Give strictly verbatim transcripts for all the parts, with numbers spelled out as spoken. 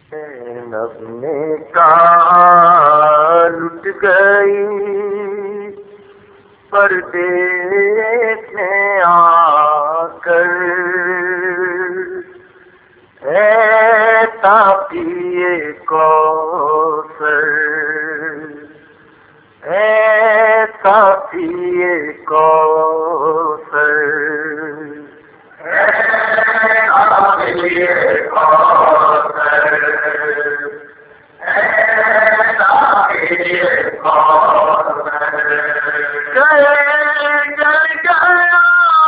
نغمے کا لٹ گئی پردیس میں آ کر، اے تاقی کوثر، اے تاقی کوثر، اے تاقی کوثر، اے تاقی کوثر، جل گیا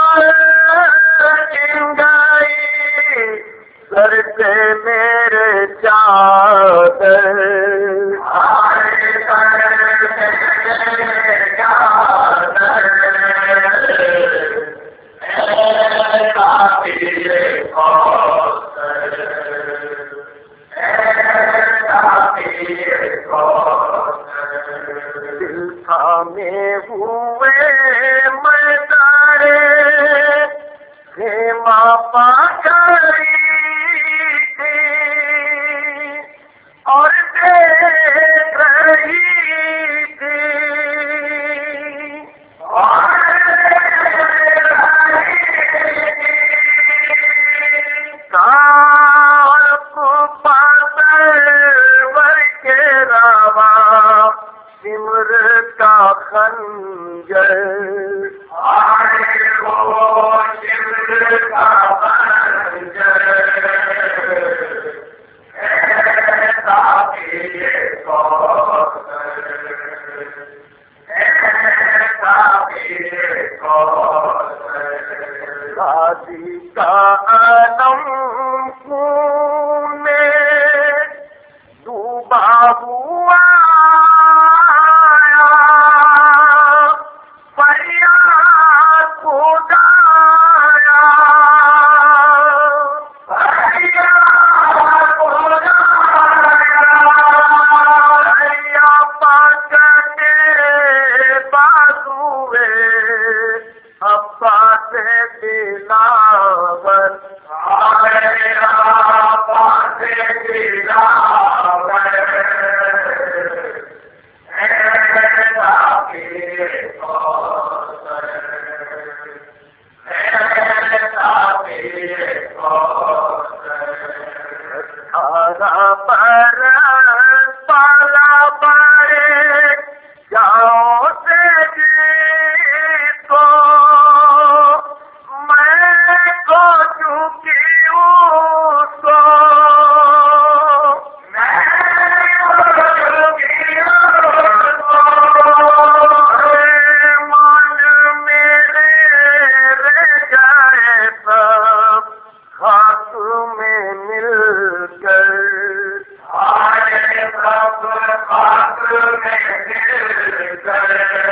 چنگائی سر سے میرے چادر، دل تھامے ہوئے میں تارے خیمہ پا کری تھی اور دیکھ رہی تھی، اور دیکھ رہی تھی کالک پاتر کے روا سمر کا خنجر، آئے وہ سمر کا خنجر، اے تاقی کوثر، اے تاقی کوثر، غازی کا علم خون میں ڈوبا ہوا فریاد خدایا، فریاد خدایا، یا پاک کے بازوے عباس دلاور، آئے عباس دلاور، اے تاقی کوثر، اے تاقی کوثر، اٹھارہ برس بالا بڑے جاؤ سے جیت کو میں کو چکی ہوں سو، میں کو چکی ہوں سو، مان میرے رہ جائے سب خاک میں مل کر، آئے سب خاک میں مل کر،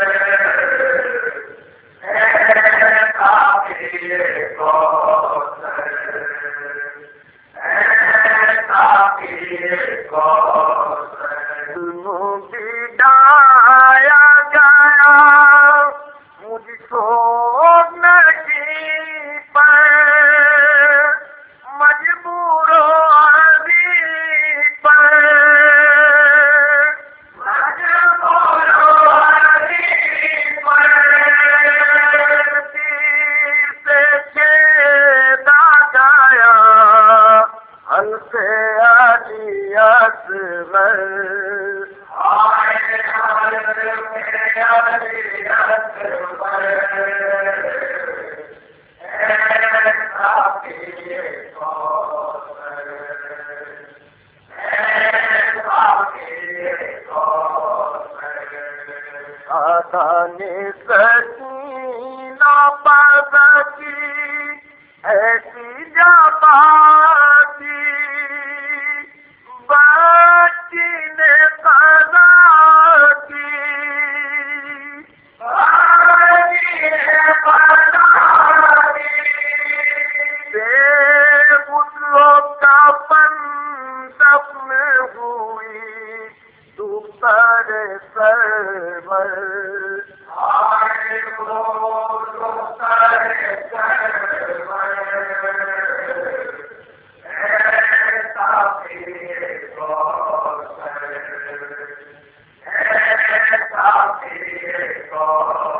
اے تاقی کوثر، اے تاقی کوثر، بڈایا گیا مجھ کو نشیں پر، مجبور و عزیز پر، مجبور و عزیز پر، تیر سے چھیدا گیا حلق علی اصغر، آئے حلق علی اصغر، اے تاقی کوثر، اے تاقی کوثر، آسان سکینہ بازا کی ایسی جابازی، بچی نے قضا کی، بچی نے قضا کی، بے غسل و کفن دفن ہوئی دوپہر سرور، آئے وہ دوپہر سرور، اے تاقی کو